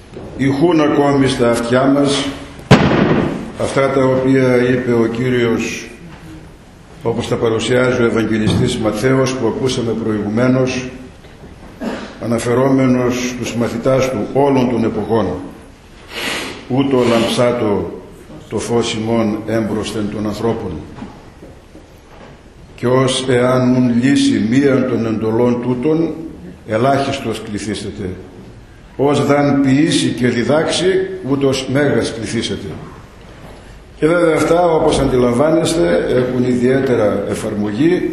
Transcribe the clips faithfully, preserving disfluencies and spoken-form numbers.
ηχούν ακόμη στα αυτιά μας αυτά τα οποία είπε ο Κύριος, όπως τα παρουσιάζει ο Ευαγγελιστής Ματθαίος που ακούσαμε προηγουμένως, αναφερόμενος στους μαθητάς του όλων των εποχών. Ούτω λαμψάτο το φως ημών έμπροσθεν των ανθρώπων, και ως εάν ουν λύσει μίαν των εντολών τούτων, ελάχιστος κληθήσετε. Ως δαν ποιήσει και διδάξει, ούτως μέγας κληθήσετε. Και βέβαια αυτά, όπως αντιλαμβάνεστε, έχουν ιδιαίτερα εφαρμογή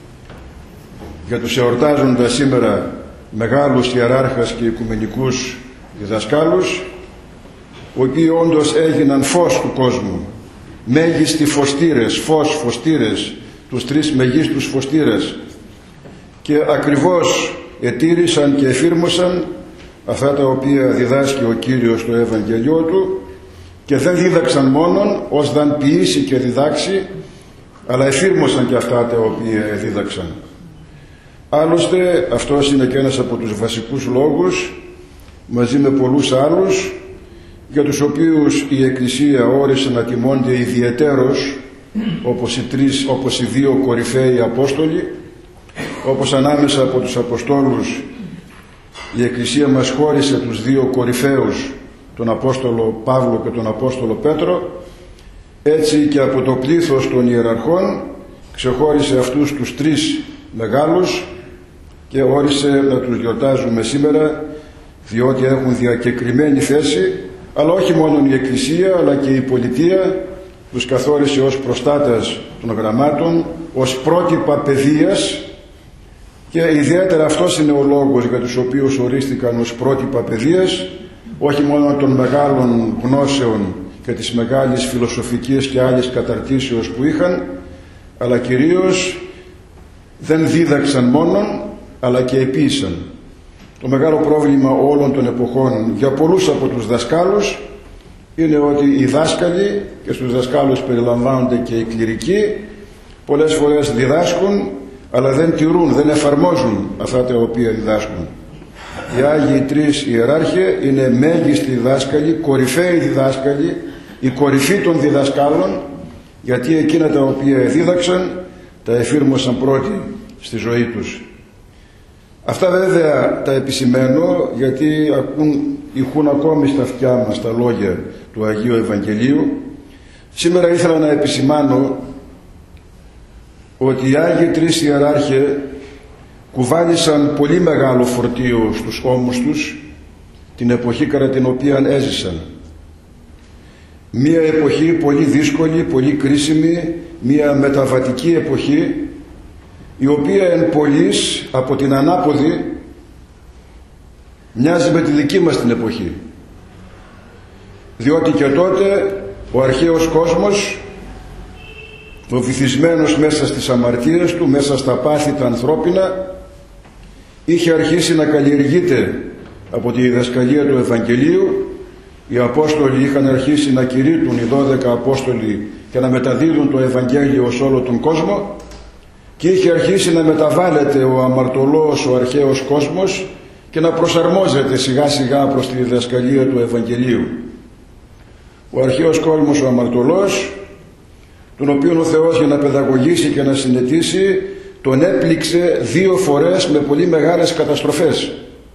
για τους εορτάζοντας σήμερα μεγάλους ιεράρχας και οικουμενικούς διδασκάλους, οι οποίοι όντως έγιναν φως του κόσμου, μέγιστοι φωστήρες, φως φωστήρες, τους τρεις μεγίστους φωστήρες, και ακριβώς ετήρησαν και εφήρμοσαν αυτά τα οποία διδάσκει ο Κύριος στο Ευαγγελιό του, και δεν δίδαξαν μόνον ως δαν ποιήσει και διδάξει, αλλά εφήρμοσαν και αυτά τα οποία δίδαξαν. Άλλωστε αυτός είναι και ένας από τους βασικούς λόγους, μαζί με πολλούς άλλους, για τους οποίους η Εκκλησία όρισε να τιμώνται ιδιαιτέρως, όπως οι, τρεις, όπως οι δύο κορυφαίοι Απόστολοι, όπως ανάμεσα από τους Αποστόλους η Εκκλησία μας χώρισε τους δύο κορυφαίους, τον Απόστολο Παύλο και τον Απόστολο Πέτρο, έτσι και από το πλήθος των ιεραρχών ξεχώρισε αυτούς τους τρεις μεγάλους και όρισε να τους γιορτάζουμε σήμερα, διότι έχουν διακεκριμένη θέση, αλλά όχι μόνο η Εκκλησία αλλά και η πολιτεία τους καθόρισε ως προστάτες των γραμμάτων, ως πρότυπα παιδείας, και ιδιαίτερα αυτός είναι ο λόγος για τους οποίους ορίστηκαν ως πρότυπα παιδείας, όχι μόνο των μεγάλων γνώσεων και της μεγάλης φιλοσοφικής και άλλης καταρτήσεως που είχαν, αλλά κυρίως δεν δίδαξαν μόνον, αλλά και επίησαν. Το μεγάλο πρόβλημα όλων των εποχών για πολλούς από τους δασκάλους είναι ότι οι δάσκαλοι, και στους δασκάλους περιλαμβάνονται και οι κληρικοί, πολλές φορές διδάσκουν αλλά δεν τηρούν, δεν εφαρμόζουν αυτά τα οποία διδάσκουν. Οι Άγιοι τρεις ιεράρχοι είναι μέγιστοι διδάσκαλοι, κορυφαίοι διδάσκαλοι, η κορυφή των διδασκάλων, γιατί εκείνα τα οποία δίδαξαν τα εφήρμοσαν πρώτοι στη ζωή τους. Αυτά βέβαια τα επισημαίνω γιατί ακούν, ηχούν ακόμη στα αυτιά μας τα λόγια του Αγίου Ευαγγελίου. Σήμερα ήθελα να επισημάνω ότι οι Άγιοι τρεις ιεράρχοι κουβάλισαν πολύ μεγάλο φορτίο στους ώμους τους την εποχή κατά την οποία έζησαν. Μία εποχή πολύ δύσκολη, πολύ κρίσιμη, μία μεταβατική εποχή, η οποία εν πολλοίς από την ανάποδη μοιάζει με τη δική μας την εποχή, διότι και τότε ο αρχαίος κόσμος, ο βυθισμένος μέσα στις αμαρτίες του, μέσα στα πάθη τα ανθρώπινα, είχε αρχίσει να καλλιεργείται από τη διδασκαλία του Ευαγγελίου. Οι Απόστολοι είχαν αρχίσει να κηρύττουν, οι δώδεκα Απόστολοι, και να μεταδίδουν το Ευαγγέλιο σε όλο τον κόσμο, και είχε αρχίσει να μεταβάλλεται ο αμαρτωλός, ο αρχαίος κόσμος, και να προσαρμόζεται σιγά σιγά προς τη διδασκαλία του Ευαγγελίου. Ο αρχαίος κόσμος, ο αμαρτωλός, τον οποίον ο Θεός για να παιδαγωγήσει και να συνετίσει τον έπληξε δύο φορές με πολύ μεγάλες καταστροφές.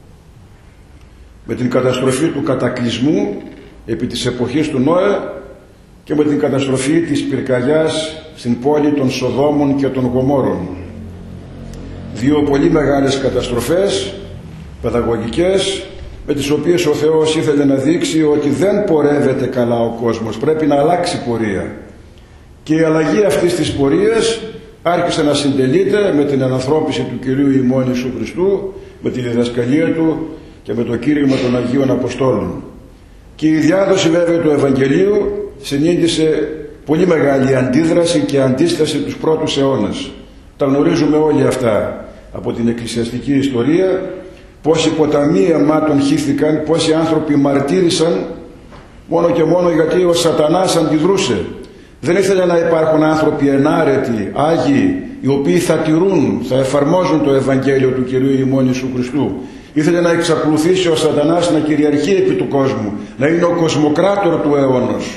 Με την καταστροφή του κατακλυσμού επί της εποχής του Νόε και με την καταστροφή της πυρκαγιάς στην πόλη των Σοδόμων και των Γομόρων. Δύο πολύ μεγάλες καταστροφές παιδαγωγικές, με τις οποίες ο Θεός ήθελε να δείξει ότι δεν πορεύεται καλά ο κόσμος, πρέπει να αλλάξει πορεία. Και η αλλαγή αυτής της πορείας άρχισε να συντελείται με την ανανθρώπιση του Κυρίου ημών Ιησού Χριστού, με τη διδασκαλία του και με το κήρυγμα των Αγίων Αποστόλων. Και η διάδοση βέβαια του Ευαγγελίου συνήντησε πολύ μεγάλη αντίδραση και αντίσταση τους πρώτους αιώνες. Τα γνωρίζουμε όλοι αυτά από την εκκλησιαστική ιστορία, πόσοι ποταμοί αιμάτων χύθηκαν, πόσοι άνθρωποι μαρτύρησαν μόνο και μόνο γιατί ο Σατανάς αντιδρούσε. Δεν ήθελε να υπάρχουν άνθρωποι ενάρετοι, άγιοι, οι οποίοι θα τηρούν, θα εφαρμόζουν το Ευαγγέλιο του Κυρίου ημών Ιησού Χριστού. Ήθελε να εξαπλουθήσει ο Σατανάς να κυριαρχεί επί του κόσμου, να είναι ο κοσμοκράτορ του αιώνος.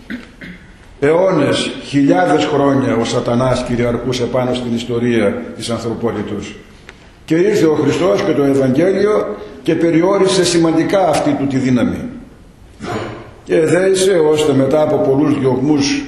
Αιώνες, χιλιάδες χρόνια ο Σατανάς κυριαρχούσε πάνω στην ιστορία της ανθρωπότητος. Και ήρθε ο Χριστός και το Ευαγγέλιο και περιόρισε σημαντικά αυτή του τη δύναμη. Και εδέησε ώστε μετά από πολλούς διωγμούς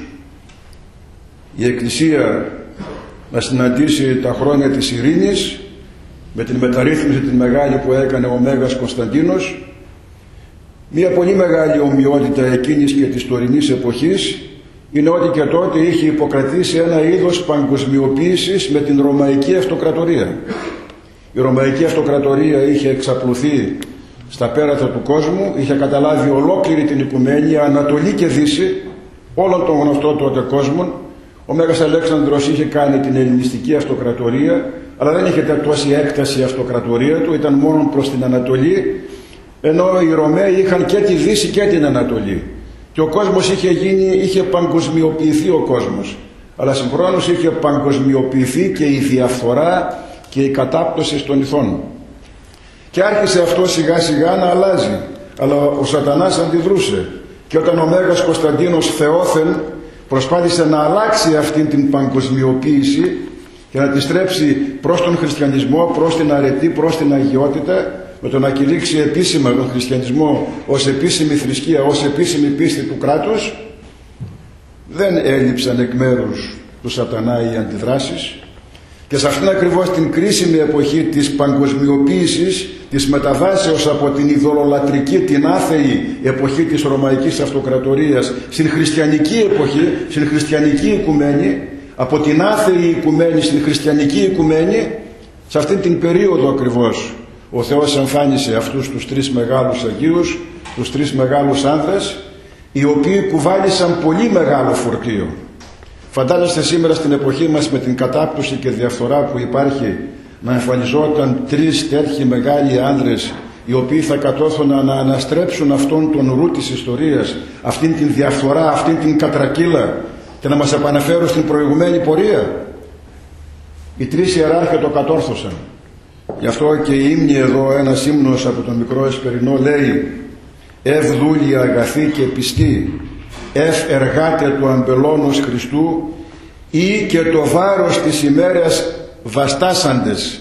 η Εκκλησία να συναντήσει τα χρόνια της ειρήνης με την μεταρρύθμιση την μεγάλη που έκανε ο Μέγας Κωνσταντίνος. Μια πολύ μεγάλη ομοιότητα εκείνης και της τωρινής εποχής είναι ότι και τότε είχε υποκρατήσει ένα είδος παγκοσμιοποίησης με την Ρωμαϊκή Αυτοκρατορία. Η Ρωμαϊκή Αυτοκρατορία είχε εξαπλωθεί στα πέρατα του κόσμου, είχε καταλάβει ολόκληρη την οικουμένη, Ανατολή και Δύση, όλων των γνωστών τότε κόσμων. Ο Μέγας Αλέξανδρος είχε κάνει την Ελληνιστική Αυτοκρατορία, αλλά δεν είχε τόση έκταση η αυτοκρατορία του, ήταν μόνο προς την Ανατολή, ενώ οι Ρωμαίοι είχαν και τη Δύση και την Ανατολή. Και ο κόσμος είχε γίνει, είχε παγκοσμιοποιηθεί ο κόσμος, αλλά συγχρόνως είχε παγκοσμιοποιηθεί και η διαφθορά και η κατάπτωση των ηθών. Και άρχισε αυτό σιγά σιγά να αλλάζει, αλλά ο Σατανάς αντιδρούσε. Και όταν ο Μέγας Κωνσταντίνος θεόθεν προσπάθησε να αλλάξει αυτή την παγκοσμιοποίηση και να τη στρέψει προς τον χριστιανισμό, προς την αρετή, προς την αγιότητα, με το να κηρύξει επίσημα τον χριστιανισμό ως επίσημη θρησκεία, ως επίσημη πίστη του κράτους, δεν έλειψαν εκ μέρους του Σατανά οι αντιδράσεις. Και σε αυτήν ακριβώς την κρίσιμη εποχή της παγκοσμιοποίησης, της μεταβάσεως από την ειδωλολατρική, την άθεη εποχή της Ρωμαϊκής Αυτοκρατορίας στην χριστιανική εποχή, στην χριστιανική οικουμένη, από την άθεη οικουμένη στην χριστιανική οικουμένη, σε αυτήν την περίοδο ακριβώς ο Θεός εμφάνισε αυτούς τους τρεις μεγάλους Αγίους, τους τρεις μεγάλους άνδρες, οι οποίοι κουβάλισαν πολύ μεγάλο φορτίο. Φαντάζεστε σήμερα στην εποχή μας με την κατάπτωση και διαφθορά που υπάρχει να εμφανιζόταν τρεις τέτοιοι μεγάλοι άνδρες οι οποίοι θα κατόρθωναν να αναστρέψουν αυτόν τον ρου της ιστορίας, αυτήν την διαφθορά, αυτήν την κατρακύλα και να μας επαναφέρουν στην προηγουμένη πορεία. Οι τρεις ιεράρχες το κατόρθωσαν. Γι' αυτό και η ύμνη εδώ, ένας ύμνος από τον μικρό Εσπερινό λέει «Ευ δούλοι αγαθοί και πιστοί, εφ εργάτε του αμπελώνος Χριστού ή και το βάρος της ημέρας βαστάσαντες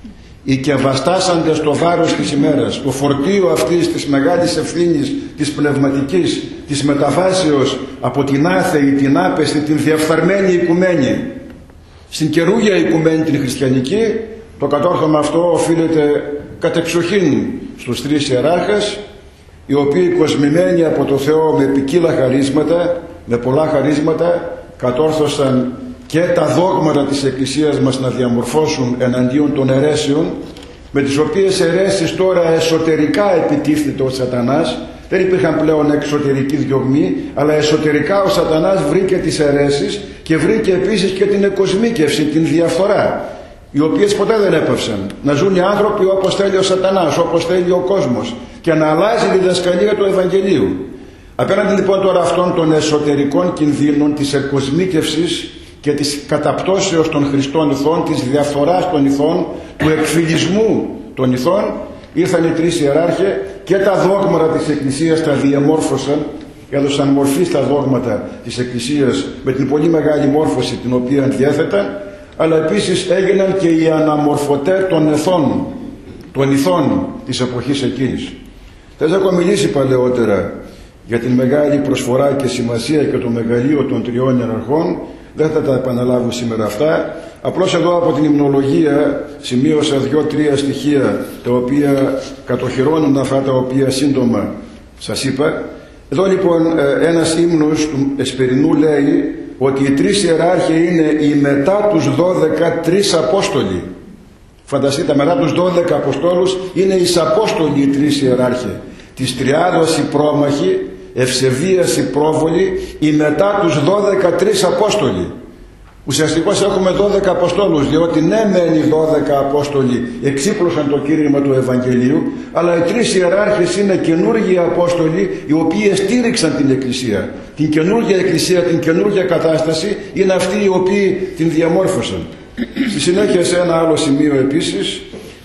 ή και βαστάσαντες το βάρος της ημέρας». Το φορτίο αυτής της μεγάλης ευθύνης της πνευματικής, της μεταβάσεως από την άθεη, την άπεστη, την διαφθαρμένη οικουμένη στην καινούργια οικουμένη την χριστιανική, το κατόρθωμα αυτό οφείλεται κατεξοχήν στους τρεις ιεράρχες, οι οποίοι κοσμημένοι από το Θεό με ποικίλα χαρίσματα, με πολλά χαρίσματα, κατόρθωσαν και τα δόγματα της Εκκλησίας μας να διαμορφώσουν εναντίον των αιρέσεων, με τις οποίες αιρέσεις τώρα εσωτερικά επιτίθεται ο Σατανάς. Δεν υπήρχαν πλέον εξωτερικοί διωγμοί, αλλά εσωτερικά ο Σατανάς βρήκε τις αιρέσεις και βρήκε επίσης και την εκοσμίκευση, την διαφθορά, οι οποίες ποτέ δεν έπαυσαν. Να ζουν οι άνθρωποι όπως θέλει ο Σατανάς, όπως θέλει ο κόσμος, και να αλλάζει η διδασκαλία του Ευαγγελίου. Απέναντι λοιπόν τώρα αυτών των εσωτερικών κινδύνων της εκοσμίκευσης και της καταπτώσεως των Χριστών ηθών, της διαφθοράς των ηθών, του εκφυλισμού των ηθών, ήρθαν οι τρεις ιεράρχες και τα δόγματα της Εκκλησίας τα διαμόρφωσαν, έδωσαν μορφή στα δόγματα της Εκκλησίας με την πολύ μεγάλη μόρφωση την οποία διέθεταν, αλλά επίσης έγιναν και οι αναμορφωτές των εθών, των ηθών της εποχής εκείνης. Θα σας έχω μιλήσει παλαιότερα για την μεγάλη προσφορά και σημασία και το μεγαλείο των τριών ιεραρχών. Δεν θα τα επαναλάβω σήμερα αυτά. Απλώς εδώ από την υμνολογία σημείωσα δύο-τρία στοιχεία τα οποία κατοχυρώνουν αυτά τα οποία σύντομα σας είπα. Εδώ λοιπόν ένας ύμνος του Εσπερινού λέει ότι οι τρεις ιεράρχοι είναι οι μετά τους δώδεκα τρεις Απόστολοι. Φανταστείτε, μετά τους δώδεκα Αποστόλους είναι εις Απόστολοι οι τρεις ιεράρχοι. Της Τριάδος οι πρόμαχοι, ευσεβίας οι πρόβολοι, οι μετά τους δώδεκα τρεις Απόστολοι. Ουσιαστικώς έχουμε δώδεκα Αποστόλους, διότι ναι μεν οι δώδεκα Απόστολοι εξύπλωσαν το κήρυγμα του Ευαγγελίου, αλλά οι τρεις ιεράρχες είναι καινούργιοι Απόστολοι οι οποίοι στήριξαν την Εκκλησία. Την καινούργια Εκκλησία, την καινούργια κατάσταση είναι αυτοί οι οποίοι την διαμόρφωσαν. Στη συνέχεια σε ένα άλλο σημείο επίσης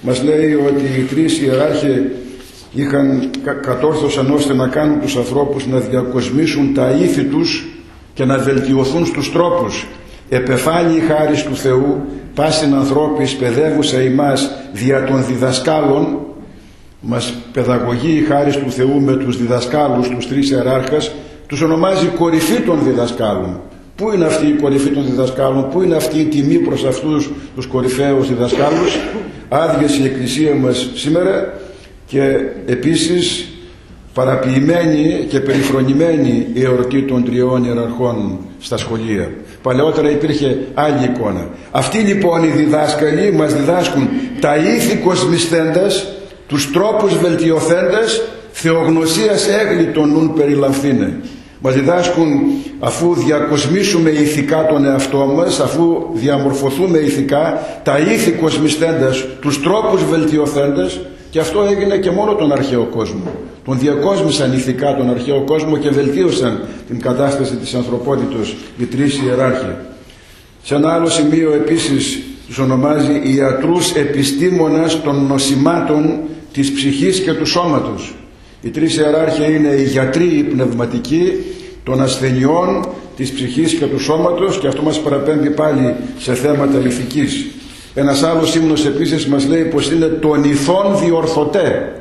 μας λέει ότι οι τρεις ιεράρχοι είχαν, κατόρθωσαν ώστε να κάνουν τους ανθρώπους να διακοσμήσουν τα ήθη τους και να βελτιωθούν στους τρόπους. Επεφάνει η χάρις του Θεού, πάσιν ανθρώπης παιδεύουσα ημάς δια των διδασκάλων. Μας παιδαγωγεί η χάρις του Θεού με τους διδασκάλους, τους τρεις ιεράρχες, τους ονομάζει κορυφή των διδασκάλων. Πού είναι αυτή η κορυφή των διδασκάλων, πού είναι αυτή η τιμή προς αυτούς τους κορυφαίους διδασκάλους? Άδειασε η Εκκλησία μας σήμερα και επίσης παραποιημένη και περιφρονημένη η εορτή των τριών ιεραρχών στα σχολεία. Παλαιότερα υπήρχε άλλη εικόνα. Αυτοί λοιπόν οι διδάσκαλοι μας διδάσκουν τα ήθη κοσμισθέντας, τους τρόπους βελτιωθέντας, θεογνωσίας έγλιτον νουν περιλαμφθήνε. Μας διδάσκουν, αφού διακοσμήσουμε ηθικά τον εαυτό μας, αφού διαμορφωθούμε ηθικά, τα ήθη κοσμισθέντας, τους τρόπους βελτιωθέντας, και αυτό έγινε και μόνο τον αρχαίο κόσμο. Τον διακόσμησαν ηθικά τον αρχαίο κόσμο και βελτίωσαν την κατάσταση της ανθρωπότητος οι τρεις ιεράρχοι. Σε ένα άλλο σημείο επίσης τους ονομάζει ιατρούς επιστήμονας των νοσημάτων της ψυχής και του σώματος. Οι τρεις ιεράρχοι είναι οι γιατροί οι πνευματικοί των ασθενειών της ψυχής και του σώματος, και αυτό μας παραπέμπει πάλι σε θέματα ηθικής. Ένας άλλος ύμνος επίσης μας λέει πως είναι των ηθών διορθωτέ.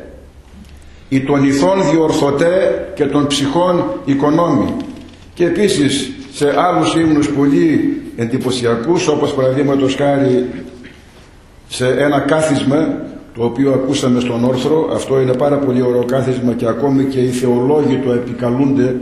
Οι των ηθών διορθωτέ και των ψυχών οικονόμοι. Και επίσης σε άλλους ύμνους πολύ εντυπωσιακούς, όπως παραδείγματος χάρη σε ένα κάθισμα το οποίο ακούσαμε στον όρθρο. Αυτό είναι πάρα πολύ ωραίο κάθισμα και ακόμη και οι θεολόγοι το επικαλούνται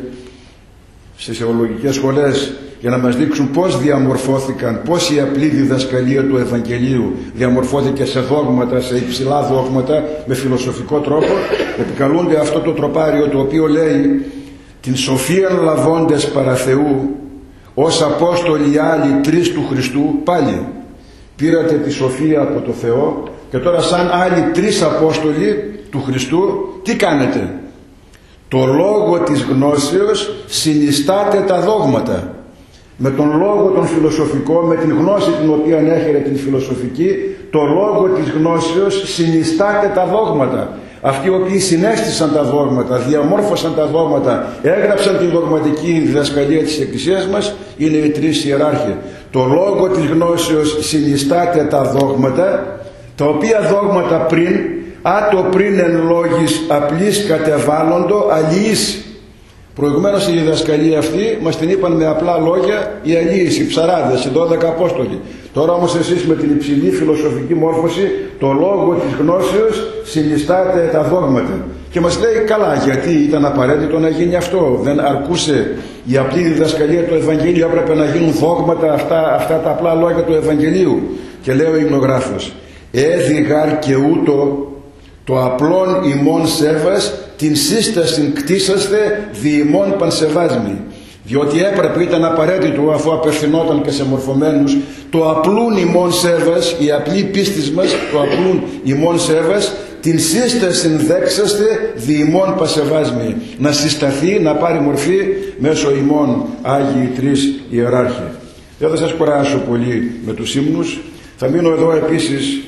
στις θεολογικές σχολές για να μας δείξουν πώς διαμορφώθηκαν, πώς η απλή διδασκαλία του Ευαγγελίου διαμορφώθηκε σε δόγματα, σε υψηλά δόγματα, με φιλοσοφικό τρόπο. Επικαλούνται αυτό το τροπάριο το οποίο λέει «Την σοφίαν λαβώντες παρά Θεού, ως Απόστολοι άλλοι τρεις του Χριστού». Πάλι πήρατε τη σοφία από το Θεό και τώρα σαν άλλοι τρεις Απόστολοι του Χριστού τι κάνετε? Το λόγο της γνώσεως συνιστάτε τα δόγματα. Με τον λόγο τον φιλοσοφικό, με την γνώση την οποία έχερε την φιλοσοφική, το λόγο της γνώσεως συνιστάτε τα δόγματα. Αυτοί οι οποίοι συνέστησαν τα δόγματα, διαμόρφωσαν τα δόγματα, έγραψαν την δογματική διδασκαλία της Εκκλησίας μας, είναι οι τρεις ιεράρχοι. Το λόγο της γνώσεως συνιστάτε τα δόγματα, τα οποία δόγματα πριν, άτο πριν εν λόγης απλής κατεβάλλοντο αλληλείς. Προηγουμένως η διδασκαλία αυτή μας την είπαν με απλά λόγια οι αλληλείς, οι ψαράδες, οι δώδεκα Απόστολοι. Τώρα όμως εσείς με την υψηλή φιλοσοφική μόρφωση, το λόγο της γνώσεως συνιστάτε τα δόγματα. Και μας λέει καλά, γιατί ήταν απαραίτητο να γίνει αυτό? Δεν αρκούσε η απλή διδασκαλία του Ευαγγελίου, έπρεπε να γίνουν δόγματα αυτά, αυτά τα απλά λόγια του Ευαγγελίου? Και λέει ο υμνογράφος, έδιγαρ και ούτω το απλόν ημών σέβας την σύσταση κτίσαστε δι' ημών πανσεβάσμι. Διότι έπρεπε, ήταν απαραίτητο, αφού απευθυνόταν και σε μορφωμένους, το απλούν ημών σέβας, η απλή πίστης μας, το απλούν ημών σέβας, την σύσταση δέξαστε δι' ημών πανσεβάσμι. Να συσταθεί, να πάρει μορφή μέσω ημών Άγιοι τρεις ιεράρχοι. Δεν θα σας κουράσω πολύ με τους ύμνους. Θα μείνω εδώ επίσης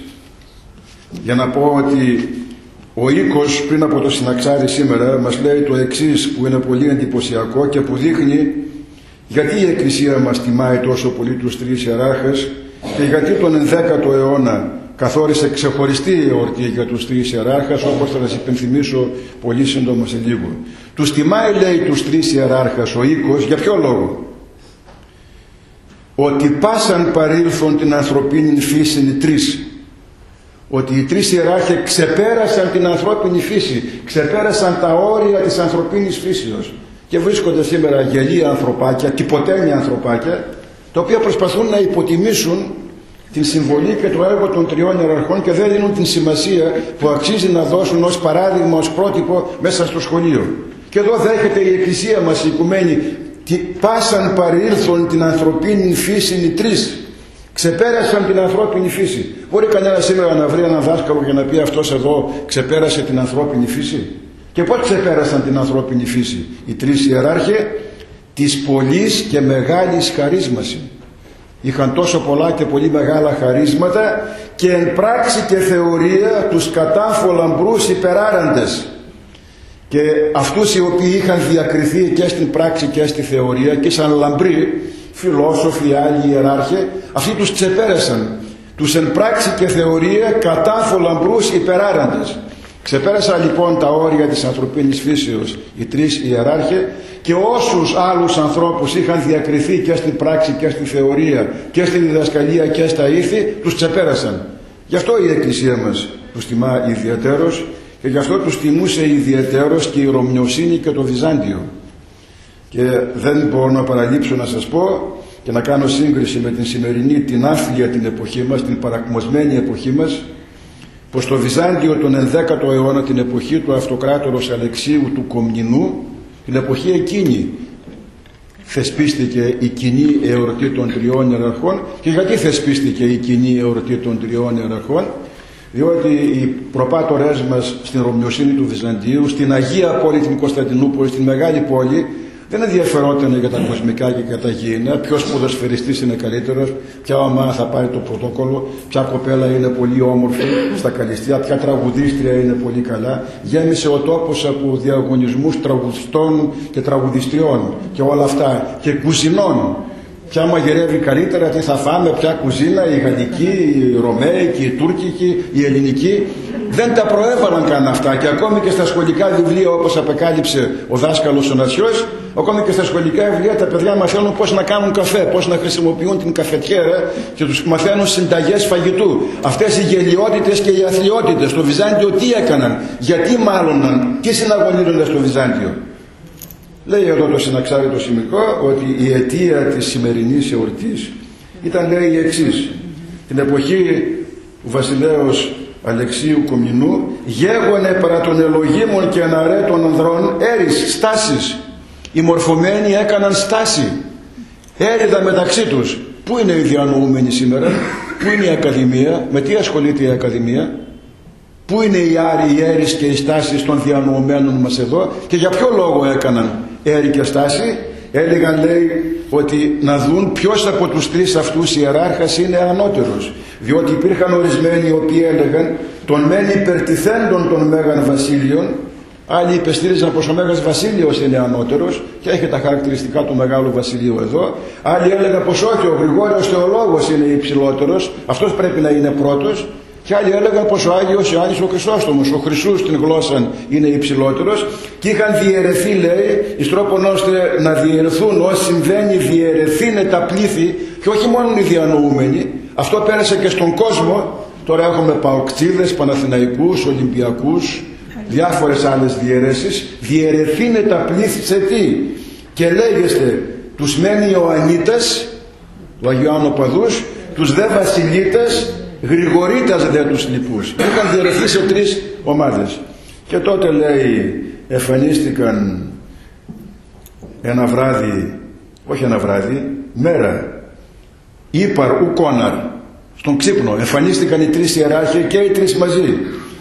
για να πω ότι ο οίκος πριν από το συναξάρι σήμερα μας λέει το εξής, που είναι πολύ εντυπωσιακό και που δείχνει γιατί η Εκκλησία μας τιμάει τόσο πολύ τους τρεις ιεράρχες και γιατί τον ενδέκατο αιώνα καθόρισε ξεχωριστή εορτή για τους τρεις ιεράρχες, όπως θα σας υπενθυμίσω πολύ σύντομα σε λίγο. Τους τιμάει, λέει, τους τρεις ιεράρχες ο οίκος. Για ποιο λόγο? Ότι πάσαν παρήλθον την ανθρωπίνη φύση οι τρεις. Ότι οι τρεις ιεράρχοι ξεπέρασαν την ανθρώπινη φύση, ξεπέρασαν τα όρια της ανθρωπίνης φύσεως και βρίσκονται σήμερα γελία ανθρωπάκια, τυποτένια ανθρωπάκια, τα οποία προσπαθούν να υποτιμήσουν την συμβολή και το έργο των τριών ιεραρχών και δεν δίνουν την σημασία που αξίζει να δώσουν ως παράδειγμα, ως πρότυπο μέσα στο σχολείο. Και εδώ δέχεται η Εκκλησία μας, η Οικουμένη, πάσαν παρήλθον την ανθρωπίνη φύση οι τρεις. Ξεπέρασαν την ανθρώπινη φύση. Μπορεί κανένα σήμερα να βρει έναν δάσκαλο για να πει αυτός εδώ ξεπέρασε την ανθρώπινη φύση? Και πώς ξεπέρασαν την ανθρώπινη φύση? Οι τρεις ιεράρχοι της πολλής και μεγάλης χαρίσμαση. Είχαν τόσο πολλά και πολύ μεγάλα χαρίσματα και εν πράξη και θεωρία τους κατάφω λαμπρούς υπεράραντες. Και αυτούς οι οποίοι είχαν διακριθεί και στην πράξη και στη θεωρία και σαν λαμπροί, φιλόσοφοι, άλλοι ιεράρχοι, αυτοί τους ξεπέρασαν. Τους εν πράξη και θεωρία κατάφω λαμπρούς υπεράραντες. Ξεπέρασαν λοιπόν τα όρια της ανθρωπίνης φύσεως οι τρεις ιεράρχοι και όσους άλλους ανθρώπους είχαν διακριθεί και στην πράξη και στη θεωρία και στη διδασκαλία και στα ήθη, τους ξεπέρασαν. Γι' αυτό η Εκκλησία μας τους τιμά ιδιαιτέρως και γι' αυτό τους τιμούσε ιδιαιτέρως και η Ρωμιοσύνη και το Βυζάντιο. Και δεν μπορώ να παραλείψω να σας πω και να κάνω σύγκριση με την σημερινή, την άθλια την εποχή μας, την παρακμοσμένη εποχή μας, πως το Βυζάντιο τον ενδέκατο αιώνα, την εποχή του αυτοκράτορος Αλεξίου του Κομνηνού, την εποχή εκείνη θεσπίστηκε η κοινή εορτή των τριών ιεραρχών. Και γιατί θεσπίστηκε η κοινή εορτή των τριών ιεραρχών? Διότι οι προπάτορές μας στην Ρωμιοσύνη του Βυζαντίου, στην Αγία Πόλη την Κωνσταντινούπολη, στην μεγάλη πόλη, δεν ενδιαφερόταν για τα κοσμικά και για τα γήινα, ποιος ποδοσφαιριστής είναι καλύτερος, ποια ομάδα θα πάρει το πρωτόκολλο, ποια κοπέλα είναι πολύ όμορφη στα καλλιστεία, ποια τραγουδίστρια είναι πολύ καλά. Γέμισε ο τόπος από διαγωνισμούς τραγουδιστών και τραγουδιστριών και όλα αυτά, και κουζινών. Ποια μαγειρεύει καλύτερα, τι θα φάμε, ποια κουζίνα, η γαλλική, η ρωμαϊκή, η τουρκική, η ελληνική. Δεν τα προέβαλαν καν αυτά, και ακόμη και στα σχολικά βιβλία, όπως απεκάλυψε ο δάσκαλος ο Νασιός, ακόμη και στα σχολικά βιβλία τα παιδιά μαθαίνουν πώς να κάνουν καφέ, πώς να χρησιμοποιούν την καφετιέρα και τους μαθαίνουν συνταγές φαγητού. Αυτές οι γελιότητες και οι αθλιότητες στο Βυζάντιο τι έκαναν, γιατί μάλλοναν, τι συναγωνίζονταν στο Βυζάντιο? Λέει εδώ το συναξάριτο σημικό ότι η αιτία της σημερινής εορτής ήταν, λέει, η εξής. Την εποχή του βασιλέως Αλεξίου Κομνηνού γέγονε παρά των ελογήμων και αναρέ των ανδρών έρης, στάσεις. Οι μορφωμένοι έκαναν στάση, έριδα μεταξύ τους. Πού είναι οι διανοούμενοι σήμερα? Πού είναι η Ακαδημία? Με τι ασχολείται η Ακαδημία? Πού είναι οι άροι, οι έρης και οι στάσεις των διανοουμένων μας εδώ? Και για ποιο λόγο έκαναν έρη και στάση? Έλεγαν, λέει, ότι να δουν ποιος από τους τρεις αυτούς ιεράρχας είναι ανώτερος. Διότι υπήρχαν ορισμένοι οι οποίοι έλεγαν τον μεν υπερτιθέντων των Μέγαν Βασίλειων, άλλοι υπεστήριζαν πως ο Μέγας Βασίλειος είναι ανώτερος και έχει τα χαρακτηριστικά του Μεγάλου Βασιλείου εδώ. Άλλοι έλεγαν πως όχι, ο Γρηγόριος Θεολόγος είναι υψηλότερος, αυτός πρέπει να είναι πρώτος. Και άλλοι έλεγαν πως ο Άγιος Ιωάννης ο Χρυσόστομος, ο Χρυσούς στην γλώσσα, είναι υψηλότερος, και είχαν διαιρεθεί, λέει, εις τρόπον ώστε να διαιρεθούν όσοι συμβαίνει, διαιρεθήνε τα πλήθη, και όχι μόνο οι διανοούμενοι. Αυτό πέρασε και στον κόσμο. Τώρα έχουμε παοκτσίδες, Παναθηναϊκούς, Ολυμπιακούς, διάφορες άλλες διαιρέσεις. Διαιρεθήνε τα πλήθη σε τι? Και λέγεστε τους μεν Ιωαννίτες, του Αγίου Ιωάννου Παδούς, τους δε Βασιλίτες, Γρηγορίτας δε τους λοιπούς. Είχαν διαιρεθεί σε τρεις ομάδες. Και τότε, λέει, εμφανίστηκαν ένα βράδυ, όχι ένα βράδυ, μέρα, ύπαρ ου κόναρ, στον ξύπνο εμφανίστηκαν οι τρεις ιεράρχοι και οι τρεις μαζί.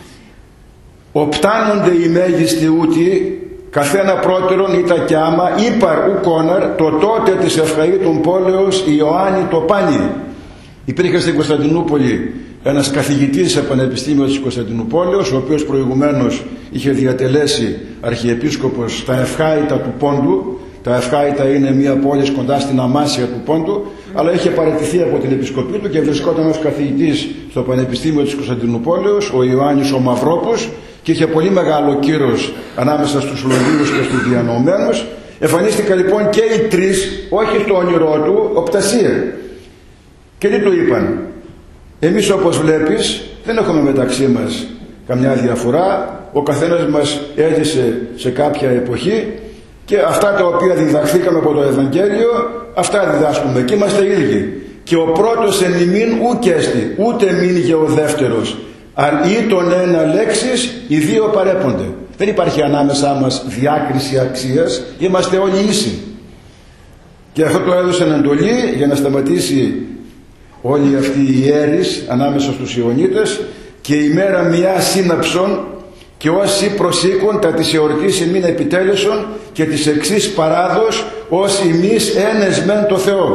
Οπτάνονται οι μέγιστοι ούτοι, καθένα πρώτερον ήτα κι άμα, ύπαρ ου κόναρ, το τότε της Ευχαΐτων πόλεως Ιωάννη το Πάνι. Υπήρχε στην Κωνσταντινούπολη ένας καθηγητής σε πανεπιστήμιο της Κωνσταντινούπολης, ο οποίος προηγουμένως είχε διατελέσει αρχιεπίσκοπος στα Ευχάητα του Πόντου. Τα Ευχάητα είναι μια πόλη κοντά στην Αμάσια του Πόντου, αλλά είχε παραιτηθεί από την επισκοπή του και βρισκόταν ως καθηγητής στο Πανεπιστήμιο της Κωνσταντινούπολης, ο Ιωάννης ο Μαυρόπος, και είχε πολύ μεγάλο κύρος ανάμεσα στους λογίους και στους διανοωμένους. Εμφανίστηκαν λοιπόν και οι τρεις, όχι στο όνειρό του, οπτασία. Και τι του είπαν? Εμείς, όπως βλέπεις, δεν έχουμε μεταξύ μας καμιά διαφορά. Ο καθένας μας έζησε σε κάποια εποχή και αυτά τα οποία διδαχθήκαμε από το Ευαγγέλιο, αυτά διδάσκουμε και είμαστε ίδιοι. Και ο πρώτος εν ημίν ουκ έστι, ούτε μην γε ο δεύτερος. Αν ή τον ένα λέξης, οι δύο παρέπονται. Δεν υπάρχει ανάμεσά μας διάκριση αξίας, είμαστε όλοι ίσοι. Και αυτό το έδωσαν εντολή για να σταματήσει όλοι αυτοί οι έρης ανάμεσα στους Ιωνίτες, και η μέρα μια σύναψον, και όσοι προσήκουν τα της εορτής ημίν επιτέλεσον, και της εξής παράδος ως ημείς ένες μεν το Θεό.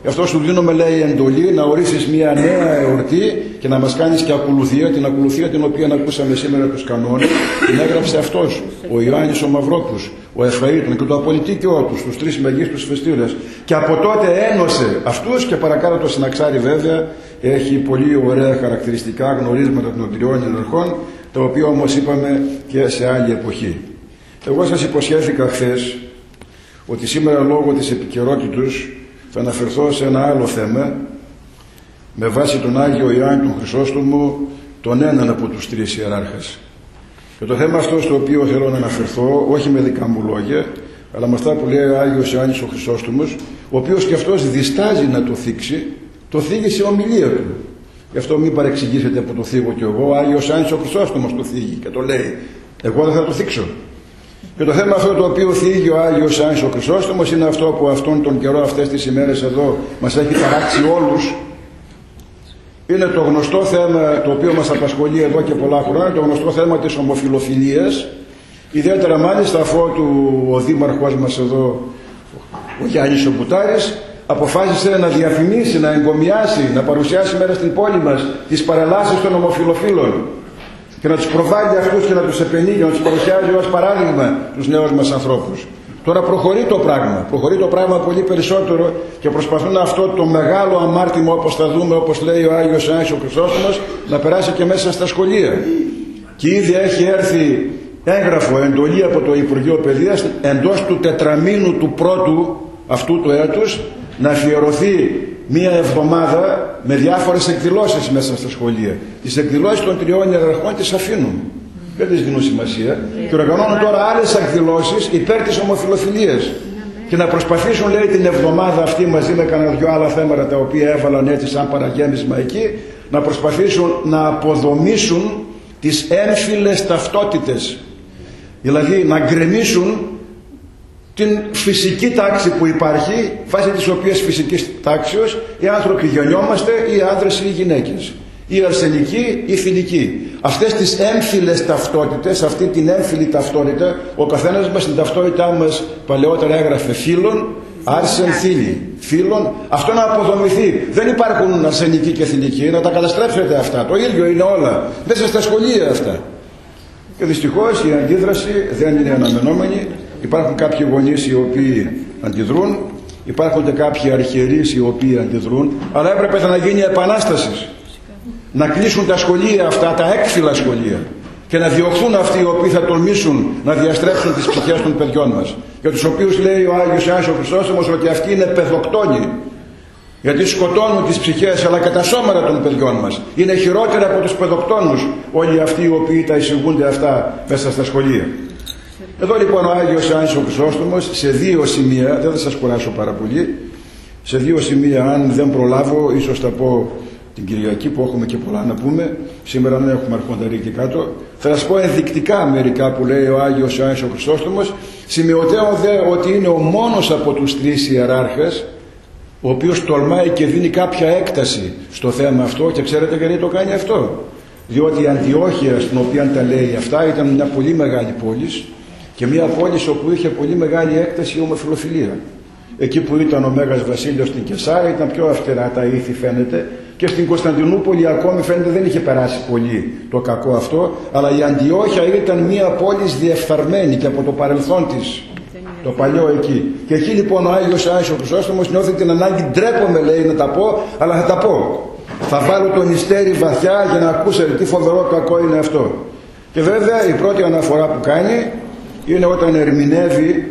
Γι' αυτό σου δίνουμε, λέει, εντολή να ορίσεις μια νέα εορτή και να μας κάνεις και ακολουθία, την ακολουθία την οποία ακούσαμε σήμερα τους κανόνες, την έγραψε αυτός, ο Ιωάννης ο Μαυρόκους, ο Εφραήτων και το απολυτίκιό τους, τους τρεις μεγίστους φεστήρες. Και από τότε ένωσε αυτούς και παρακάτω το Συναξάρι βέβαια έχει πολύ ωραία χαρακτηριστικά γνωρίσματα των τριών ιεραρχών, τα οποία όμως είπαμε και σε άλλη εποχή. Εγώ σας υποσχέθηκα χθες ότι σήμερα λόγω της επικαιρότητος θα αναφερθώ σε ένα άλλο θέμα με βάση τον Άγιο Ιωάννη τον Χρυσόστομο, τον έναν από τους τρεις ιεράρχες. Και το θέμα αυτό στο οποίο θέλω να αναφερθώ, όχι με δικά μου λόγια, αλλά με αυτά που λέει ο Άγιος Ιωάννης ο Χρυσόστομος, ο οποίος και αυτός διστάζει να το θίξει, το θίγει σε ομιλία του. Γι' αυτό μην παρεξηγήσετε που το θίγω κι εγώ, ο Άγιος Ιωάννης ο Χρυσόστομος το θίγει και το λέει. Εγώ δεν θα το θίξω. Και το θέμα αυτό το οποίο θίγει ο Άγιος Ιωάννης ο Χρυσόστομος είναι αυτό που αυτόν τον καιρό, αυτές τις ημέρες εδώ μας έχει ταράξει όλους. Είναι το γνωστό θέμα το οποίο μας απασχολεί εδώ και πολλά χρόνια, το γνωστό θέμα της ομοφιλοφιλίας. Ιδιαίτερα μάλιστα αφότου ο δήμαρχός μας εδώ, ο Γιάννης ο Μπουτάρης, αποφάσισε να διαφημίσει, να εγκομιάσει, να παρουσιάσει μέσα στην πόλη μας τις παρελάσεις των ομοφιλοφίλων και να τους προβάλλει αυτούς και να τους επενεί και να τους παρουσιάζει ως παράδειγμα τους νέους μας ανθρώπους. Τώρα προχωρεί το πράγμα, προχωρεί το πράγμα πολύ περισσότερο και προσπαθούν αυτό το μεγάλο αμάρτημα, όπως θα δούμε, όπως λέει ο Άγιος Ιωάννης ο Χρυσόστομος, να περάσει και μέσα στα σχολεία. Και ήδη έχει έρθει έγγραφο, εντολή από το Υπουργείο Παιδείας εντός του τετραμήνου του πρώτου αυτού του έτους να αφιερωθεί μία εβδομάδα με διάφορες εκδηλώσεις μέσα στα σχολεία. Τις εκδηλώσεις των τριών ιεραρχών τις αφήνουν. Δεν τις δίνουν σημασία και οργανώνουν τώρα άλλες εκδηλώσεις υπέρ της ομοφιλοφιλίας και να προσπαθήσουν, λέει, την εβδομάδα αυτή μαζί με κανένα δυο άλλα θέματα τα οποία έβαλαν έτσι σαν παραγέμισμα εκεί, να προσπαθήσουν να αποδομήσουν τις έμφυλες ταυτότητες, δηλαδή να γκρεμίσουν την φυσική τάξη που υπάρχει, βάσει της οποίας φυσικής τάξεως οι άνθρωποι γεννιόμαστε, οι άντρες ή οι γυναίκες, ή αρσενικοί ή θηλυκοί. Αυτές τις έμφυλες ταυτότητες, αυτή την έμφυλη ταυτότητα, ο καθένας μας στην ταυτότητά μας παλαιότερα έγραφε φίλων, άρσεν θήλοι, φίλων, αυτό να αποδομηθεί. Δεν υπάρχουν αρσενικοί και θηλυκοί, να τα καταστρέψετε αυτά. Το ίδιο είναι όλα, μέσα στα σχολεία αυτά. Και δυστυχώς η αντίδραση δεν είναι αναμενόμενη. Υπάρχουν κάποιοι γονείς οι οποίοι αντιδρούν, υπάρχουν και κάποιοι αρχιερείς οι οποίοι αντιδρούν, αλλά έπρεπε να γίνει επανάσταση. Να κλείσουν τα σχολεία αυτά, τα έκφυλα σχολεία, και να διωχθούν αυτοί οι οποίοι θα τολμήσουν να διαστρέψουν τις ψυχές των παιδιών μας, για τους οποίους λέει ο Άγιος Ιωάννης ο Χρυσόστομος ότι αυτοί είναι παιδοκτόνοι, γιατί σκοτώνουν τις ψυχές αλλά και τα σώματα των παιδιών μας. Είναι χειρότερα από τους παιδοκτόνους όλοι αυτοί οι οποίοι τα εισηγούνται αυτά μέσα στα σχολεία. Εδώ λοιπόν ο Άγιος Ιωάννης ο Χρυσόστομος σε δύο σημεία, δεν θα σας κουράσω πάρα πολύ, σε δύο σημεία, αν δεν προλάβω, ίσως θα πω την Κυριακή που έχουμε και πολλά να πούμε, σήμερα δεν έχουμε αρχονταρί και κάτω, θα σας πω ενδεικτικά μερικά που λέει ο Άγιος Ιωάννης ο Χρυσόστομος, σημειωτέω δε ότι είναι ο μόνος από τους τρεις ιεράρχες ο οποίος τολμάει και δίνει κάποια έκταση στο θέμα αυτό. Και ξέρετε γιατί το κάνει αυτό? Διότι η Αντιόχεια, στην οποία τα λέει αυτά, ήταν μια πολύ μεγάλη πόλη και μια πόλη όπου είχε πολύ μεγάλη έκταση η ομοφιλοφιλία. Εκεί που ήταν ο Μέγας Βασίλειος στην Κεσάρα ήταν πιο αυστηρά τα ήθη φαίνεται, και στην Κωνσταντινούπολη ακόμη φαίνεται δεν είχε περάσει πολύ το κακό αυτό, αλλά η Αντιόχεια ήταν μια πόλη διεφθαρμένη και από το παρελθόν της, το παλιό εκεί. Και εκεί λοιπόν ο Άγιος Ιωάννης ο Χρυσόστομος νιώθει την ανάγκη, ντρέπομαι λέει να τα πω, αλλά θα τα πω. Θα βάλω το νηστέρι βαθιά για να ακούσετε τι φοβερό κακό είναι αυτό. Και βέβαια η πρώτη αναφορά που κάνει είναι όταν ερμηνεύει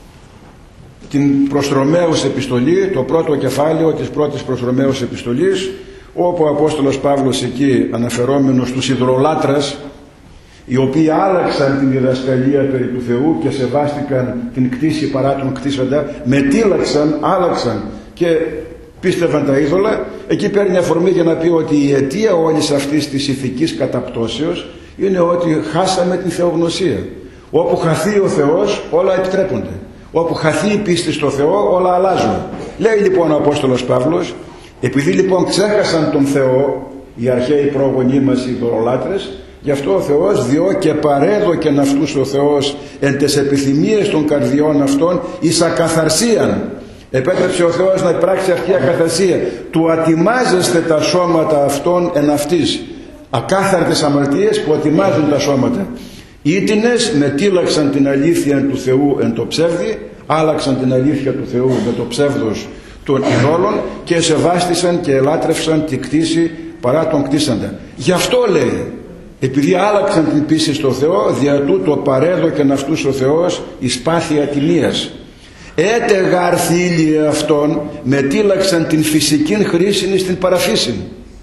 την προς Ρωμαίους επιστολή, το πρώτο κεφάλαιο της πρώτης προς Ρωμαίους επιστολής, όπου ο Απόστολος Παύλος εκεί, αναφερόμενος στους ιδωλολάτρες, οι οποίοι άλλαξαν την διδασκαλία περί του Θεού και σεβάστηκαν την κτήση παρά τον κτήσοντα, μετήλαξαν, άλλαξαν και πίστευαν τα είδωλα. Εκεί παίρνει αφορμή για να πει ότι η αιτία όλης αυτής της ηθικής καταπτώσεως είναι ότι χάσαμε τη θεογνωσία. Όπου χαθεί ο Θεός όλα επιτρέπονται. Όπου χαθεί η πίστη στο Θεό όλα αλλάζουν. Λέει λοιπόν ο Απόστολος Παύλος, επειδή λοιπόν ξέχασαν τον Θεό οι αρχαίοι πρόγονοί μας οι ειδωλολάτρες, γι' αυτό ο Θεός διώ και παρέδωκεν αυτούς ο Θεός εν τες επιθυμίες των καρδιών αυτών εις ακαθαρσίαν, Επέτρεψε ο Θεός να υπράξει αυτή η ακαθαρσία. Του ατιμάζεστε τα σώματα αυτών εν αυτής. Ακάθαρτες αμαρτίες που ατιμάζουν τα σώματα. Ήτινες μετήλαξαν την αλήθεια του Θεού εν το ψεύδι, άλλαξαν την αλήθεια του Θεού με το ψεύδος των ειδόλων και σεβάστησαν και ελάτρευσαν τη κτήση παρά τον κτίσαντα. Γι' αυτό λέει, επειδή άλλαξαν την πίστη στο Θεό, δια τούτο παρέδωκεν αυτούς ο Θεός εις πάθη ατιμίας. Έτε γαρ θήλυε αυτών μετήλαξαν την φυσική χρήση στην παραφύση.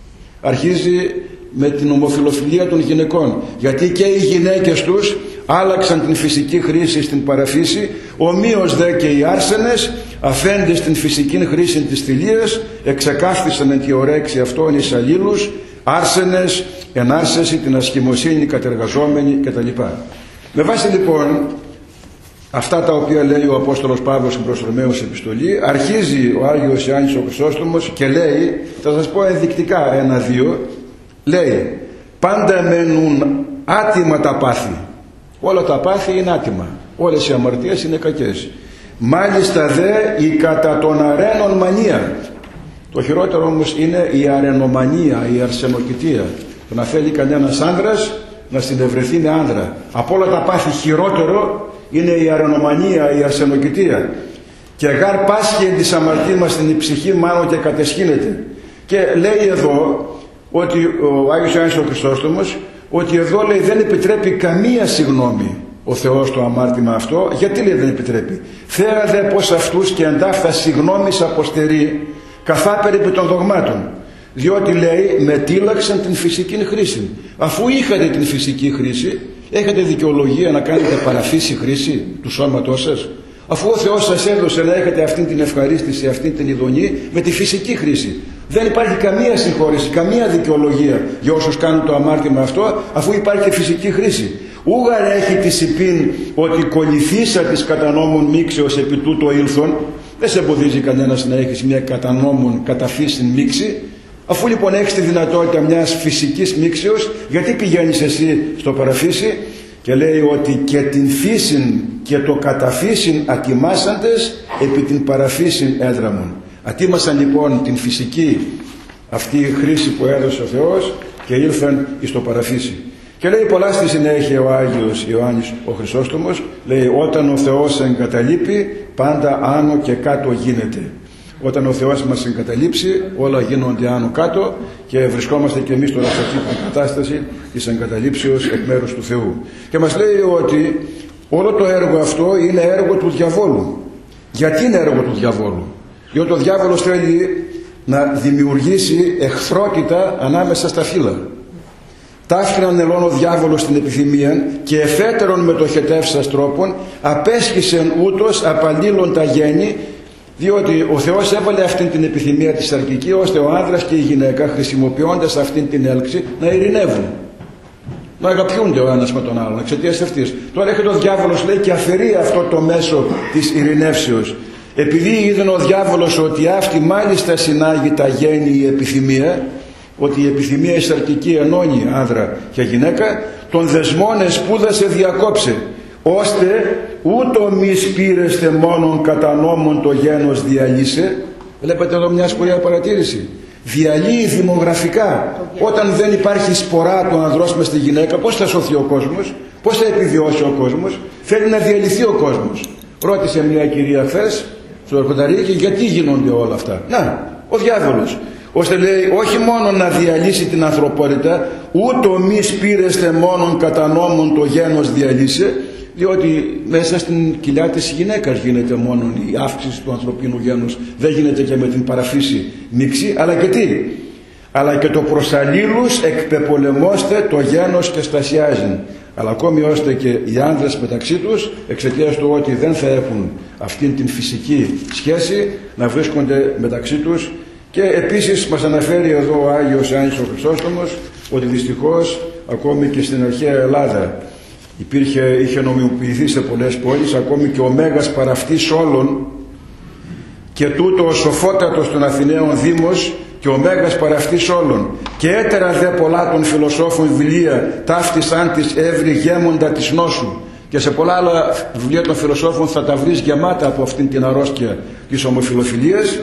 Αρχίζει με την ομοφιλοφιλία των γυναικών, γιατί και οι γυναίκες τους άλλαξαν την φυσική χρήση στην παραφύση, ομοίως δε και οι άρσενες αφέντες την φυσική χρήση της θηλείας εξεκάφθησαν εν τη ορέξη αυτών εις αλλήλους, άρσενες, ενάρσεση, την ασχημοσύνη κατεργαζόμενη κτλ. Με βάση λοιπόν αυτά τα οποία λέει ο Απόστολος Παύλος στην προς Ρωμαίους επιστολή, αρχίζει ο Άγιος Ιωάννης ο Χρυσόστομος και λέει, θα σας πω ενδεικτικά ένα-δύο, λέει, πάντα μένουν άτιμα τα πάθη. Όλα τα πάθη είναι άτιμα, όλες οι αμαρτίες είναι κακές. Μάλιστα δε η κατά των αρένων μανία. Το χειρότερο όμως είναι η αρενομανία, η αρσενοκητία. Το να θέλει κανένας άνδρας να συνευρεθεί με άνδρα. Από όλα τα πάθη χειρότερο είναι η αρενομανία, η αρσενοκητία. Και γάρ πάσχει εν της αμαρτίας μας στην ψυχή μάλλον και κατεσχύνεται. Και λέει εδώ ότι ο Άγιος Ιωάννης ο Χρυσόστομος, ότι εδώ λέει δεν επιτρέπει καμία συγγνώμη ο Θεός το αμάρτημα αυτό. Γιατί λέει δεν επιτρέπει? Θέα δε πως αυτούς και εντάφθα συγγνώμης αποστερεί καθά περίπου των δογμάτων. Διότι λέει μετήλαξαν την φυσική χρήση. Αφού είχατε την φυσική χρήση, έχετε δικαιολογία να κάνετε παραφύση χρήση του σώματός σας? Αφού ο Θεός σας έδωσε να έχετε αυτή την ευχαρίστηση, αυτή την ειδονή με τη φυσική χρήση. Δεν υπάρχει καμία συγχώρεση, καμία δικαιολογία για όσους κάνουν το αμάρτημα αυτό, αφού υπάρχει φυσική χρήση. Ούγαρ έχει τη συμπίν ότι κολυθήσα της κατανόμων μίξεως επί τούτο ήλθον. Δεν σε εμποδίζει κανένας να έχεις μια κατανόμων καταφύσιν μίξη. Αφού λοιπόν έχεις τη δυνατότητα μιας φυσικής μίξεως, γιατί πηγαίνεις εσύ στο παραφύσι? Και λέει ότι και την φύσιν και το καταφύσιν ατιμάσαντες επί την παραφύσιν έδραμον. Ατίμασαν λοιπόν την φυσική αυτή η χρήση που έδωσε ο Θεός και ήλθαν εις το παραφύσι. Και λέει πολλά στη συνέχεια ο Άγιος Ιωάννης ο Χρυσόστομος, λέει όταν ο Θεός εγκαταλείπει πάντα άνω και κάτω γίνεται. Όταν ο Θεός μας εγκαταλείψει όλα γίνονται άνω κάτω και βρισκόμαστε και εμείς τώρα σε αυτή την κατάσταση της εγκαταλείψεως εκ μέρους του Θεού. Και μας λέει ότι όλο το έργο αυτό είναι έργο του διαβόλου. Γιατί είναι έργο του διαβόλου? Διότι ο διάβολος θέλει να δημιουργήσει εχθρότητα ανάμεσα στα φύλλα. Ταύχιναν ελών ο διάβολος στην επιθυμία και εφέτερον με το χετεύσας τρόπον απέσχισεν ούτως απαλλήλων τα γέννη, διότι ο Θεός έβαλε αυτήν την επιθυμία τη σαρκική ώστε ο άνδρας και η γυναίκα χρησιμοποιώντας αυτήν την έλξη να ειρηνεύουν, να αγαπιούνται ο ένας με τον άλλον εξαιτίας αυτής. Τώρα έρχεται ο διάβολος λέει και αφαιρεί αυτό το μέσο της ειρηνεύσεως. Επειδή είδε ο διάβολος ότι αυτή μάλιστα συνάγει τα γέννη η επιθυμία, ότι η επιθυμία η σαρκική ενώνει άνδρα και γυναίκα, τον δεσμόν εσπούδασε διακόψε, ώστε ούτω μη σπήρεστε μόνον κατά νόμον το γένος διαλύσε. Βλέπετε εδώ μια σπουδαία παρατήρηση. Διαλύει δημογραφικά. Όταν δεν υπάρχει σπορά του ανδρός μες στη γυναίκα, πώς θα σωθεί ο κόσμος, πώς θα επιβιώσει ο κόσμος? Θέλει να διαλυθεί ο κόσμος. Ρώτησε μια κυρία χθες στο Αρχονταρίκι γιατί γίνονται όλα αυτά. Να, ο διάβολος. Ώστε λέει όχι μόνο να διαλύσει την ανθρωπότητα, ούτω μη σπήρεστε μόνον κατά νόμον το γένος διαλύσε, διότι μέσα στην κοιλιά της γυναίκας γίνεται μόνο η αύξηση του ανθρωπίνου γένους, δεν γίνεται και με την παραφύση μίξη, αλλά και τι? Αλλά και το προς αλλήλους εκπεπολεμώστε το γένος και στασιάζει. Αλλά ακόμη ώστε και οι άνδρες μεταξύ τους, εξαιτίας του ότι δεν θα έχουν αυτήν την φυσική σχέση, να βρίσκονται μεταξύ τους. Και επίσης μας αναφέρει εδώ ο Άγιος Ιωάννης ο Χρυσόστομος ότι δυστυχώς ακόμη και στην αρχαία Ελλάδα υπήρχε, είχε νομιμοποιηθεί σε πολλές πόλεις ακόμη και ο μέγας παραυτής όλων και τούτο ο σοφότατος των Αθηναίων Δήμος και ο μέγας παραυτής όλων και έτερα δε πολλά των φιλοσόφων βιβλία ταύτισαν της εύρη γέμοντα της νόσου Και σε πολλά άλλα βιβλία των φιλοσόφων θα τα βρεις γεμάτα από αυτήν την αρρώστια της ομοφιλοφιλίας.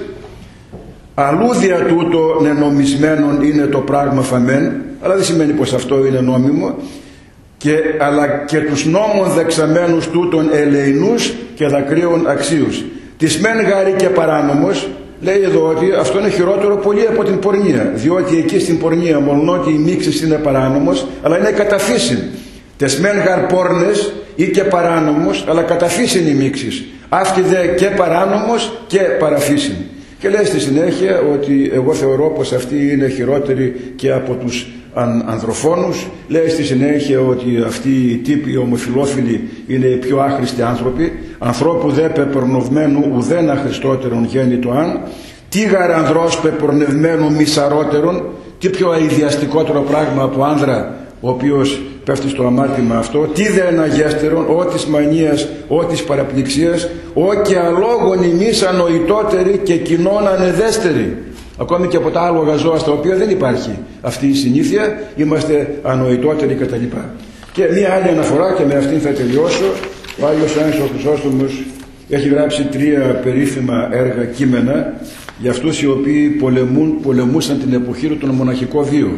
Αλλού δια τούτο νενομισμένον είναι το πράγμα φαμέν, αλλά δεν σημαίνει πως αυτό είναι νόμιμο, και, αλλά και τους νόμων δεξαμένους τούτων ελεηνούς και δακρύων αξίους. Της μεν γάρη και παράνομος, λέει εδώ ότι αυτό είναι χειρότερο πολύ από την πορνεία, διότι εκεί στην πορνεία μόνο ότι η μίξης είναι παράνομος, αλλά είναι κατά φύσιν. Τες μεν γαρ πόρνες ή και παράνομος, αλλά κατά φύσιν η μίξης. Αυτή δε και παράνομος και παραφύσιν. Και λέει στη συνέχεια ότι εγώ θεωρώ πως αυτή είναι χειρότερη και από τους αν, ανδροφόνους. Λέει στη συνέχεια ότι αυτοί οι τύποι οι ομοφιλόφιλοι είναι οι πιο άχρηστοι άνθρωποι. Ανθρώπου δε πεπορνευμένου ουδένα χριστότερον γέννητο αν. Τι γαρ ανδρός πεπορνευμένου μισαρότερον. Τι πιο αειδιαστικότερο πράγμα από άνδρα ο οποίος πέφτει στο αμάρτημα αυτό. Τι δε αναγέστερον, ό της μανίας, ό της παραπληξίας, ό και αλόγων ημείς ανοητότεροι και κοινών ανεδέστεροι. Ακόμη και από τα άλογα ζώα στα οποία δεν υπάρχει αυτή η συνήθεια, είμαστε ανοητότεροι κτλ. Και μία άλλη αναφορά, και με αυτήν θα τελειώσω. Ο Άγιος Άννης ο Χρυσόστομος έχει γράψει τρία περίφημα έργα κείμενα για αυτούς οι οποίοι πολεμούν, πολεμούσαν την εποχή του τον μοναχικό βίο.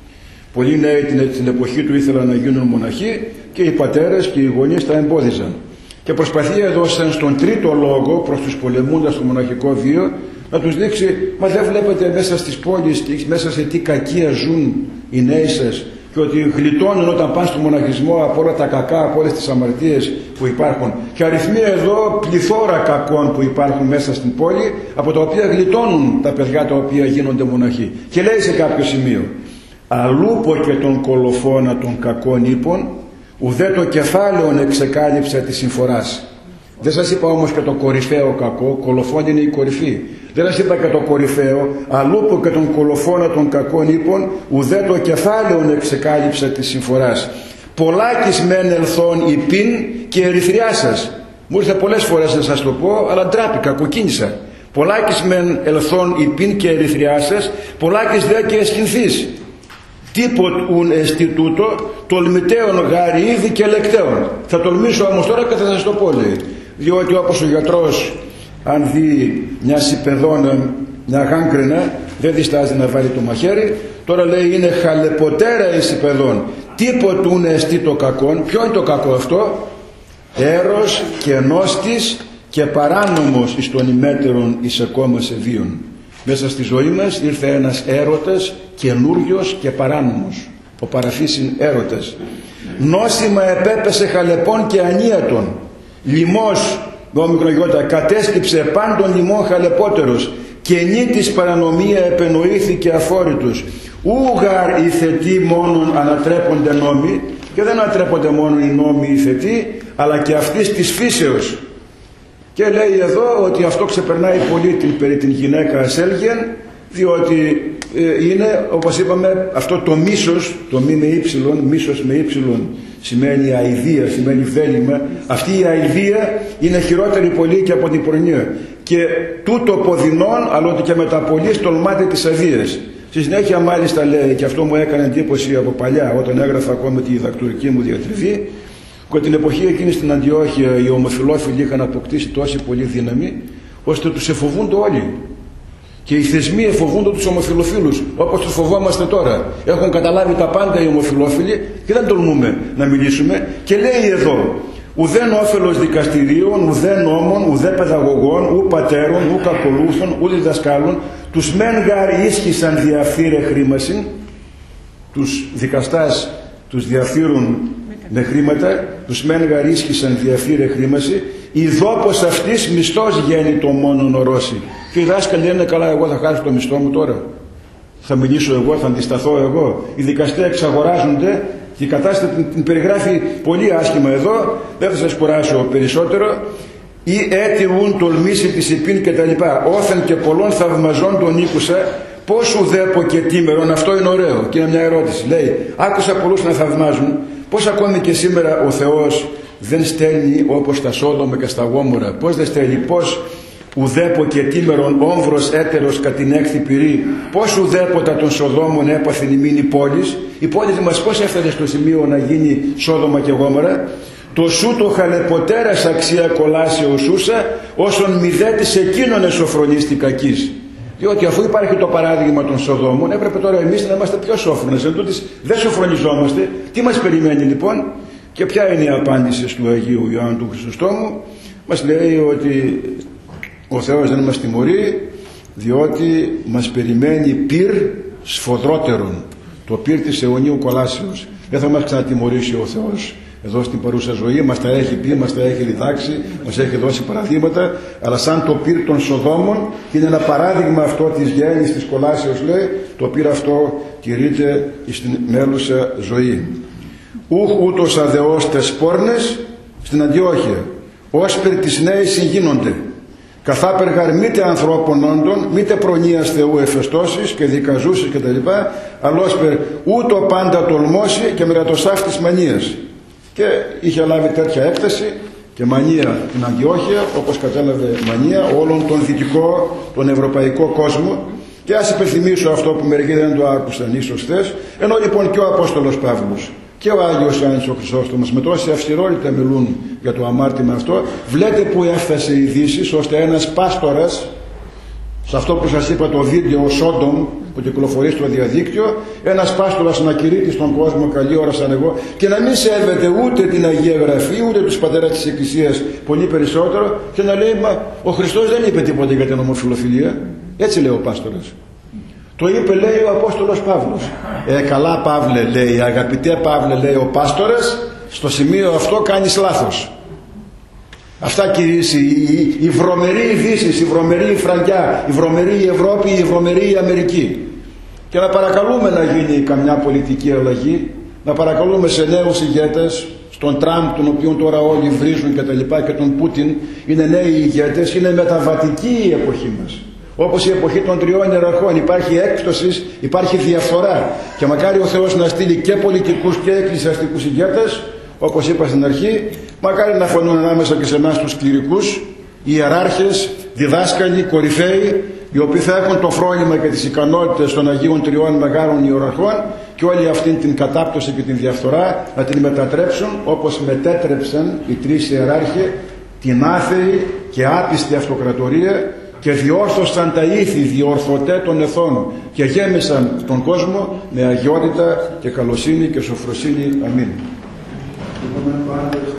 Πολλοί νέοι την, την εποχή του ήθελαν να γίνουν μοναχοί και οι πατέρες και οι γονείς τα εμπόδιζαν. Και προσπαθεί εδώ στον τρίτο λόγο προς τους πολεμούντας το μοναχικό βίο να τους δείξει, μα δεν βλέπετε μέσα στις πόλεις, μέσα σε τι κακία ζουν οι νέοι σας, και ότι γλιτώνουν όταν πάνε στο μοναχισμό από όλα τα κακά, από όλες τις αμαρτίες που υπάρχουν. Και αριθμεί εδώ πληθώρα κακών που υπάρχουν μέσα στην πόλη, από τα οποία γλιτώνουν τα παιδιά τα οποία γίνονται μοναχοί. Και λέει σε κάποιο σημείο, αλλούπο και τον κολοφόνα των κακών ύπων, ουδέ το κεφάλαιον εξεκάλυψα της συμφοράς. Δεν σας είπα όμως και το κορυφαίο κακό, κολοφόνη είναι η κορυφή. Δεν σας είπα και το κορυφαίο, αλλούπο και τον κολοφόνα των κακών ύπων, ουδέ το κεφάλαιον εξεκάλυψα της συμφοράς. Πολλάκις μεν ελθόν υπήν και ερυθριά σας. Μου ήρθε πολλές φορές να σας το πω, αλλά ντράπηκα, κοκκίνησα. Πολλάκις μεν ελθόν υπήν και ερυθριά σας, πολλάκις δε και εσχυνθείς. Τίποτ ουν εστί τούτο, τολμητέων γάρι ήδη και λεκτέων. Θα τολμήσω όμως τώρα και θα σας το πω, λέει. Διότι όπως ο γιατρός, αν δει μια σιπεδόνα, μια γάγκρινα, δεν διστάζει να βάλει το μαχαίρι. Τώρα λέει είναι χαλεποτέρα η σιπεδόν. Τίποτ ουν εστί το κακόν. Ποιο είναι το κακό αυτό? Έρος και νόστης και παράνομος εις των ημέτερων εις ακόμα σε βίον. Μέσα στη ζωή μας ήρθε ένας έρωτας καινούριος και παράνομος, ο παραφύσιν έρωτας. Νόσημα επέπεσε χαλεπών και ανίατον. Λιμός, νόμικρογιώτα, κατέσκυψε πάντων λιμών χαλεπότερος, και νη της παρανομία επενοήθηκε αφόρητος. Ούγαρ οι θετοί μόνον ανατρέπονται νόμοι, και δεν ανατρέπονται μόνο οι νόμοι οι θετοί, αλλά και αυτής της φύσεως. Και λέει εδώ ότι αυτό ξεπερνάει πολύ την, περί την γυναίκα ασέλγεν, διότι ε, είναι, όπως είπαμε, αυτό το μίσος, το μη με ύψιλον, μίσος με ύψιλον σημαίνει αηδία, σημαίνει βέλημα. Αυτή η αηδία είναι χειρότερη πολύ και από την πορνεία. Και τούτο ποδινών, αλλά ότι και μεταπολύς τολμάται της αδείας. Στη συνέχεια μάλιστα λέει, και αυτό μου έκανε εντύπωση από παλιά, όταν έγραφα ακόμα τη διδακτορική μου διατριβή, ότι την εποχή εκείνη στην Αντιόχεια οι ομοφυλόφιλοι είχαν αποκτήσει τόση πολύ δύναμη, ώστε τους εφοβούνται όλοι. Και οι θεσμοί εφοβούνται τους ομοφυλοφίλους, όπως τους φοβόμαστε τώρα. Έχουν καταλάβει τα πάντα οι ομοφυλόφιλοι και δεν τολμούμε να μιλήσουμε. Και λέει εδώ, ουδέν όφελος δικαστηρίων, ουδέν νόμων, ουδέ παιδαγωγών, ου πατέρων, ου κακολούθων, ου διδασκάλων, τους μεν γάρ ίσχυσαν διαφύρε χρήμασιν, τους δικαστάς τους διαφύρουν με χρήματα, τους μεν γάρ ίσχυσαν διαφύρε χρήμαση, η δόπος αυτής μισθός γέννη το μόνον ορώσει. Και οι δάσκαλοι λένε, καλά, εγώ θα χάσω το μισθό μου τώρα. Θα μιλήσω εγώ, θα αντισταθώ εγώ. Οι δικαστές εξαγοράζονται και η κατάσταση την, την περιγράφει πολύ άσχημα εδώ. Δεν θα σας κουράσω περισσότερο. Ή έτοιουν τολμήσει της υπήν και τα λοιπά. Όθεν και πολλών θαυμαζών τον ήκουσα, πώς ουδέπω και τίμερον. Αυτό είναι ωραίο και είναι μια ερώτηση. Λέει, άκουσα πολλούς να θαυμάζουν, πώς ακόμη και σήμερα ο Θεός δεν στέλνει όπως στα Σόδομα και στα Γόμορα? Πώς δεν στέλνει, πώς ουδέπω και τίμερον όμβρος έτερος κατ' την έκθη πυρή, πώς ουδέποτα των Σοδόμων έπαθεν ημίν η πόλης? Η πόλη μας πώς έφτανε στο σημείο να γίνει Σόδομα και Γόμορα? το σου το χαλεποτέρας αξία κολάσεως σούσα, όσον μηδέτης εκείνον εσωφρονίστη κακής. Διότι αφού υπάρχει το παράδειγμα των Σοδόμων, έπρεπε τώρα εμείς να είμαστε πιο σόφρονες. Εν τούτης δεν σοφρονιζόμαστε. Τι μας περιμένει λοιπόν? Και ποια είναι η απάντηση του Αγίου Ιωάννου του Χρυσοστόμου? Μας λέει ότι ο Θεός δεν μας τιμωρεί, διότι μας περιμένει πυρ σφοδρότερον, το πυρ της αιωνίου κολάσεως. Δεν θα μας ξανατιμωρήσει ο Θεός εδώ στην παρούσα ζωή, μας τα έχει πει, μας τα έχει διδάξει, μας έχει δώσει παραδείγματα, αλλά σαν το πυρ των Σοδόμων, και είναι ένα παράδειγμα αυτό της γέννης της κολάσεως, λέει, το πυρ αυτό τηρείται στην μέλουσα ζωή. Ούχ ούτως αδεός τες πόρνες στην Αντιόχεια, όσπερ τις νέες συγκίνονται, καθάπερ γαρ μήτε ανθρώπων όντων, μήτε προνοίας Θεού εφεστώσεις και δικαζούσεις κτλ. Αλλά όσπερ ούτω πάντα τολμώσει και μερατοσάφ της μανίας. Και είχε λάβει τέτοια έκταση και μανία την Αντιόχεια, όπως κατέλαβε μανία όλον τον δυτικό, τον ευρωπαϊκό κόσμο. Και ας υπενθυμίσω αυτό που μερικοί δεν το άκουσαν ίσως χθες, ενώ λοιπόν και ο Απόστολος Παύλος και ο Άγιος Ιωάννης ο Χρυσόστομος με τόση αυστηρότητα μιλούν για το αμάρτημα αυτό. Βλέπετε που έφτασε η Δύση, ώστε ένας πάστορας, σε αυτό που σας είπα το βίντεο Σόντομ που κυκλοφορεί στο διαδίκτυο, ένας πάστορας να κηρύττει στον κόσμο καλή ώρα σαν εγώ και να μην σέβεται ούτε την Αγία Γραφή ούτε τους πατέρας της Εκκλησίας, πολύ περισσότερο, και να λέει μα ο Χριστός δεν είπε τίποτα για την ομοφυλοφιλία. Έτσι λέει ο πάστορας. Το είπε, λέει, ο Απόστολος Παύλος. Ε, καλά Παύλε, λέει, αγαπητέ Παύλε, λέει ο πάστορας, στο σημείο αυτό κάνεις λάθος. Αυτά κηρύσσει η, η, η βρωμερή Δύση, η βρωμερή Φραγκιά, η βρωμερή Ευρώπη, η βρωμερή Αμερική. Και να παρακαλούμε να γίνει καμιά πολιτική αλλαγή, να παρακαλούμε σε νέους ηγέτες, στον Τραμπ, τον οποίο τώρα όλοι βρίζουν και τα λοιπά, και τον Πούτιν, είναι νέοι ηγέτες, είναι μεταβατική η εποχή μας. Όπως η εποχή των τριών ιεραρχών, υπάρχει έκπτωση, υπάρχει διαφθορά. Και μακάρι ο Θεός να στείλει και πολιτικούς και εκκλησιαστικούς ηγέτες, όπως είπα στην αρχή, μακάρι να φανούν ανάμεσα και σε εμάς τους κληρικούς, ιεράρχες, διδάσκαλοι, κορυφαίοι, οι οποίοι θα έχουν το φρόνημα και τις ικανότητες των Αγίων Τριών Μεγάλων Ιεραρχών, και όλη αυτή την κατάπτωση και την διαφθορά να την μετατρέψουν όπως μετέτρεψαν οι τρεις ιεράρχοι την άθεη και άπιστη αυτοκρατορία, και διόρθωσαν τα ήθη διορθωτέ των εθνών και γέμισαν τον κόσμο με αγιότητα και καλοσύνη και σοφροσύνη. Αμήν.